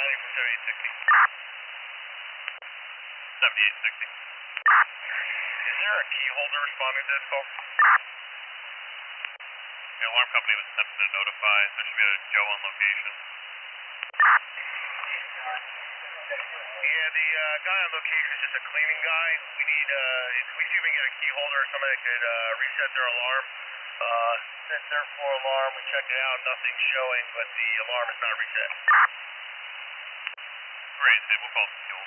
dialing for 7860. 7860. Is there a key holder responding to this call? The alarm company was attempting to notify. There should be a Joe on location. Yeah, the guy on location is just a cleaning guy. We need, if we see if we can get a key holder or somebody that could reset their alarm. Set their floor alarm, we checked it out, nothing's showing, but the alarm is not reset. Great, we'll call the